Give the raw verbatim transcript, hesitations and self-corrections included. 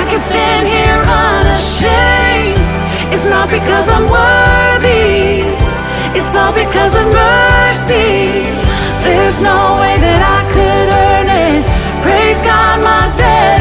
can stand here unashamed. It's not because I'm worthy, it's all because of mercy. There's no way that I could earn it. Praise God, my debt